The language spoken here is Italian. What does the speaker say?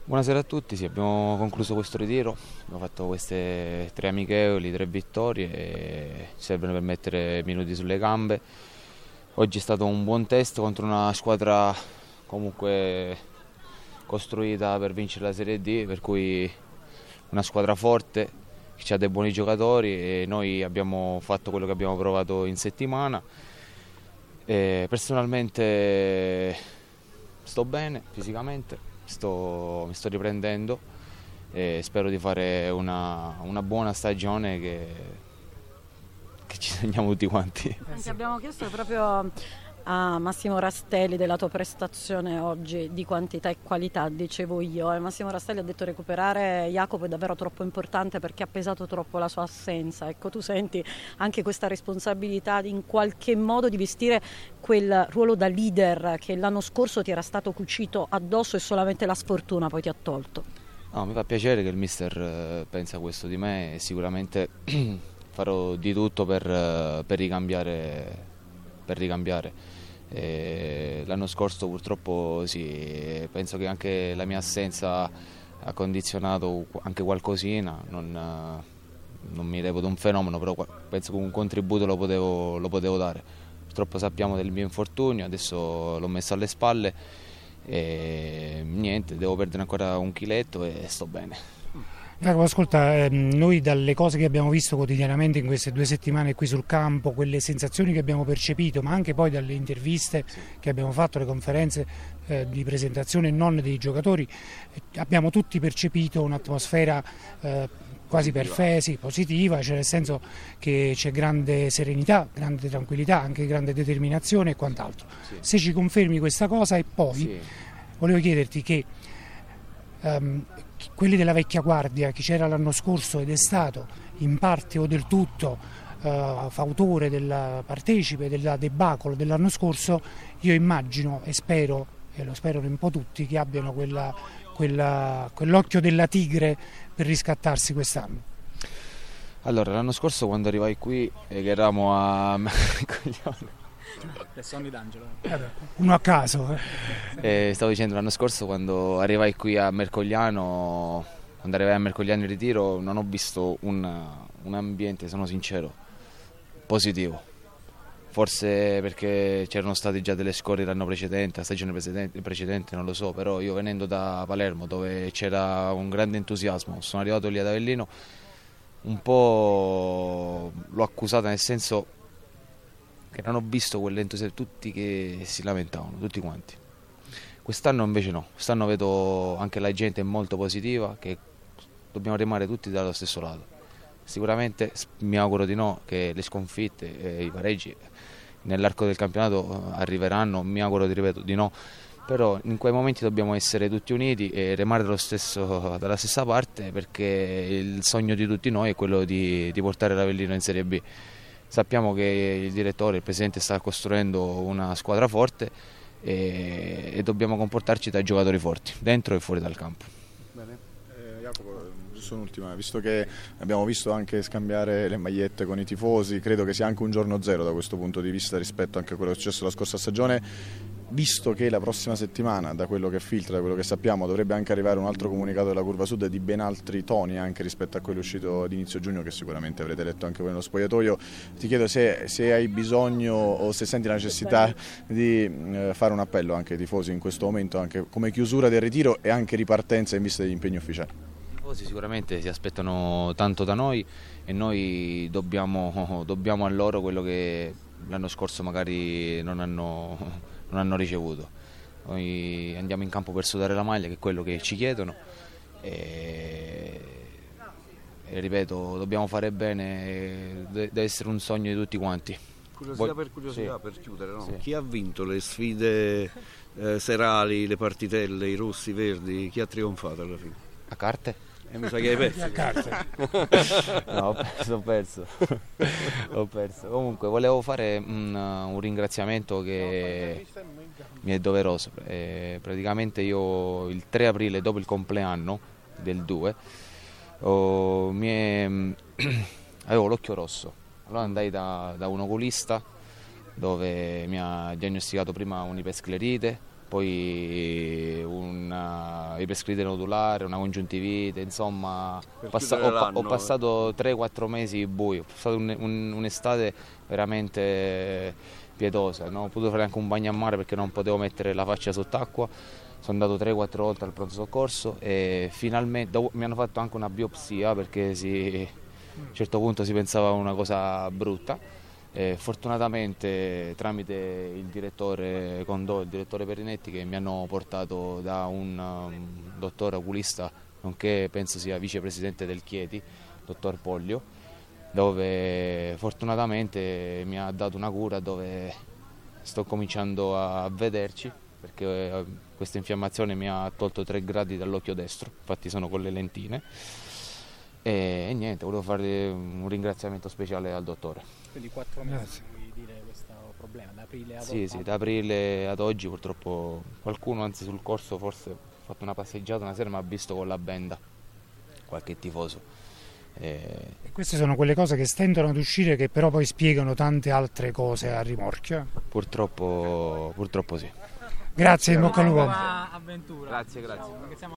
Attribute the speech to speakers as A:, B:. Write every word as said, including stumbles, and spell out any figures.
A: Buonasera a tutti, sì, abbiamo concluso questo ritiro, abbiamo fatto queste tre amichevoli, tre vittorie e ci servono per mettere minuti sulle gambe. Oggi è stato un buon test contro una squadra comunque costruita per vincere la Serie D, per cui una squadra forte che ha dei buoni giocatori e noi abbiamo fatto quello che abbiamo provato in settimana. E personalmente sto bene fisicamente. Sto, mi sto riprendendo e spero di fare una, una buona stagione che, che ci segniamo tutti quanti.
B: Ti abbiamo chiesto proprio a Massimo Rastelli della tua prestazione oggi, di quantità e qualità, dicevo io. E Massimo Rastelli ha detto recuperare Jacopo è davvero troppo importante perché ha pesato troppo la sua assenza. Ecco, tu senti anche questa responsabilità in qualche modo di vestire quel ruolo da leader che l'anno scorso ti era stato cucito addosso e solamente la sfortuna poi ti ha tolto?
A: No, mi fa piacere che il mister pensa questo di me e sicuramente farò di tutto per, per ricambiare. Per ricambiare. E l'anno scorso purtroppo sì, penso che anche la mia assenza ha condizionato anche qualcosina, non, non mi reputo un fenomeno, però penso che un contributo lo potevo, lo potevo dare. Purtroppo sappiamo del mio infortunio, adesso l'ho messo alle spalle e niente, devo perdere ancora un chiletto e sto bene.
C: Jacopo, ascolta, ehm, noi dalle cose che abbiamo visto quotidianamente in queste due settimane qui sul campo, quelle sensazioni che abbiamo percepito, ma anche poi dalle interviste sì. che abbiamo fatto, le conferenze eh, di presentazione e non dei giocatori, eh, abbiamo tutti percepito un'atmosfera eh, quasi perfetta, sì, positiva, cioè nel senso che c'è grande serenità, grande tranquillità, anche grande determinazione e quant'altro. Sì. Se ci confermi questa cosa e poi sì. volevo chiederti che um, quelli della vecchia guardia, chi c'era l'anno scorso ed è stato in parte o del tutto uh, fautore, della, partecipe della debacle dell'anno scorso, io immagino e spero, e lo spero un po' tutti, che abbiano quella, quella, quell'occhio della tigre per riscattarsi quest'anno.
A: Allora, l'anno scorso quando arrivai qui e che eravamo a
D: Le sonni d'Angelo.
C: Uno a caso.
A: Eh, stavo dicendo l'anno scorso quando arrivai qui a Mercogliano, quando arrivai a Mercogliano in ritiro, non ho visto un, un ambiente, sono sincero, positivo. Forse perché c'erano state già delle scorie l'anno precedente, la stagione precedente, precedente, non lo so, però io venendo da Palermo dove c'era un grande entusiasmo, sono arrivato lì ad Avellino, un po' l'ho accusata nel senso che non ho visto quell'entusiasmo, tutti che si lamentavano, tutti quanti. Quest'anno invece no, quest'anno vedo anche la gente molto positiva, che dobbiamo rimanere tutti dallo stesso lato. Sicuramente mi auguro di no, che le sconfitte e i pareggi nell'arco del campionato arriveranno, mi auguro, ti ripeto, di no, però in quei momenti dobbiamo essere tutti uniti e remare dallo stesso, dalla stessa parte, perché il sogno di tutti noi è quello di, di portare l'Avellino in Serie B. Sappiamo che il direttore, il presidente sta costruendo una squadra forte e, e dobbiamo comportarci da giocatori forti, dentro e fuori dal campo.
E: Bene. Eh, Jacopo, giusto un'ultima, visto che abbiamo visto anche scambiare le magliette con i tifosi, credo che sia anche un giorno zero da questo punto di vista rispetto anche a quello che è successo la scorsa stagione. Visto che la prossima settimana, da quello che filtra, da quello che sappiamo, dovrebbe anche arrivare un altro comunicato della Curva Sud di ben altri toni anche rispetto a quello uscito ad inizio giugno, che sicuramente avrete letto anche voi nello spogliatoio, ti chiedo se, se hai bisogno o se senti la necessità di eh, fare un appello anche ai tifosi in questo momento, anche come chiusura del ritiro e anche ripartenza in vista degli impegni ufficiali.
A: I tifosi sicuramente si aspettano tanto da noi e noi dobbiamo, dobbiamo a loro quello che l'anno scorso magari non hanno... non hanno ricevuto. Noi andiamo in campo per sudare la maglia, che è quello che ci chiedono e, e ripeto, dobbiamo fare bene, deve essere un sogno di tutti quanti.
F: Curiosità
A: Voi...
F: per curiosità,
A: sì.
F: per chiudere, no?
A: Sì.
F: Chi ha vinto le sfide eh, serali, le partitelle, i rossi, i verdi, chi ha trionfato alla fine?
A: A carte?
F: E mi sa che hai perso.
C: A carte.
A: No, ho perso, ho perso. ho perso. Comunque volevo fare un, un ringraziamento che mi è doveroso. Eh, praticamente io il tre aprile, dopo il compleanno del due, oh, mi è, avevo l'occhio rosso. Allora andai da, da un oculista dove mi ha diagnosticato prima un'ipersclerite, poi una ipersclerite nodulare, una congiuntivite, insomma ho, passa- ho, ho passato tre quattro mesi bui, ho passato un, un, un'estate veramente pietosa, no? Ho potuto fare anche un bagno a mare perché non potevo mettere la faccia sott'acqua, sono andato tre quattro volte al pronto soccorso e finalmente dopo, mi hanno fatto anche una biopsia perché si, a un certo punto si pensava a una cosa brutta. Eh, fortunatamente tramite il direttore Condò, il direttore Perinetti, che mi hanno portato da un um, dottore oculista, nonché penso sia vicepresidente del Chieti, dottor Pollio, dove fortunatamente mi ha dato una cura dove sto cominciando a vederci, perché eh, questa infiammazione mi ha tolto tre gradi dall'occhio destro, infatti sono con le lentine. E, e niente, volevo fare un ringraziamento speciale al dottore.
D: Quindi quattro mesi vuoi dire questo problema, da aprile ad oggi?
A: Sì, sì, da aprile ad oggi purtroppo qualcuno, anzi sul corso forse ho fatto una passeggiata una sera, mi ha visto con la benda, qualche tifoso. E...
C: E queste sono quelle cose che stentano ad uscire, che però poi spiegano tante altre cose a rimorchio.
A: Purtroppo, purtroppo sì.
C: Grazie, in bocca al lupo.
D: Avventura.
A: Grazie, grazie.